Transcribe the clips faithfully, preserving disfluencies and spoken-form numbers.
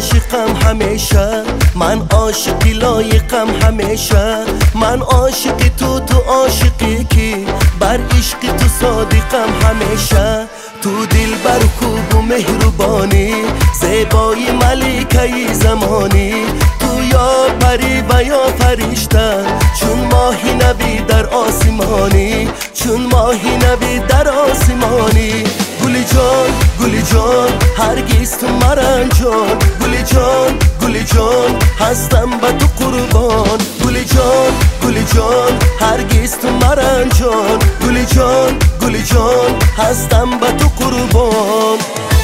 عاشقم همیشه، من عاشقی لایقم همیشه. من عاشقی تو، تو عاشقی کی، بر عشقی تو صادقم همیشه. تو دل بر خوب و مهربانی، زیبای ملکه زمانی. تو یا پری و یا فرشته، چون ماهی نبی در آسمانی، چون ماهی نبی در آسمانی. گلی جان گلی جان هرگز تو مرنجان، گلی جان گلی جان هستم به تو قربان. گلی جان گلی جان هرگز تو مرنجان، گلی جان گلی جان هستم به تو قربان.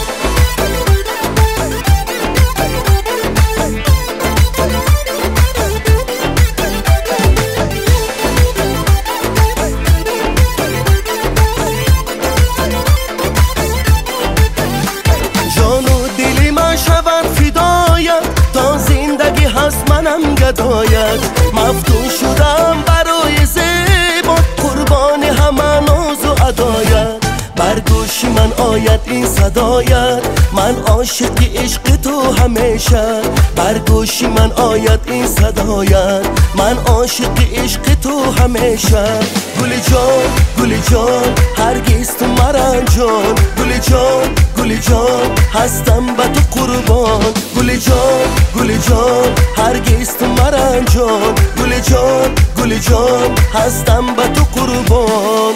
منم گدایت مفتون شدم برای زیبات، قربان همه ناز و عدایت. بر گوش من آید این صدایت، من عاشق عشق تو همیشه. بر گوش من آید این صدایت، من عاشق عشق تو همیشه. گلی جان گلی جان هرگز تو مرنجان، گلی جان گلی جان هستم به تو قربان. گلی جان گلی جان هرگز تو مرنجان، گلی جان گلی جان هستم به تو قربان.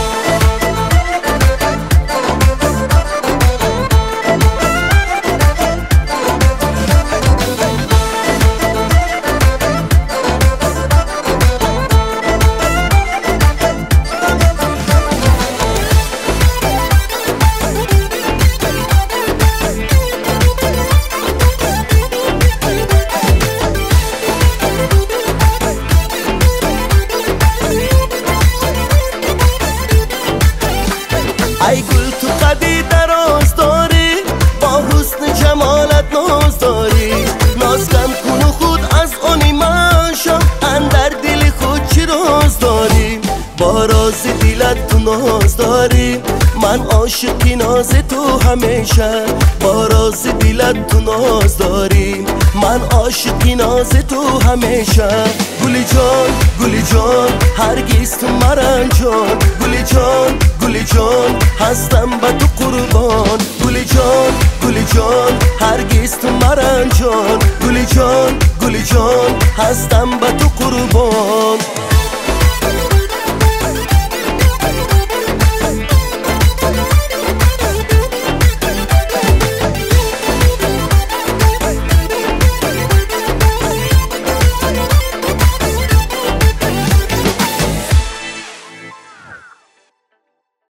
ای گل تو قدی دراز داری، با حسن جمالت ناز داری. ناز کم کن و خود از آنی من شم، اندر دل خود چی راز داری. با راز دلت تو ناز داری، من عاشقی ناز تو همیشه. با راز دلت تو ناز داری، من عاشقی ناز تو همیشه. گلی جان گلی جان هرگز تو مرنجان، گلی جان گلی جان هستم به تو قربان. گلی جان گلی جان هرگز تو مرنجان، گلی جان گلی جان هستم به تو قربان.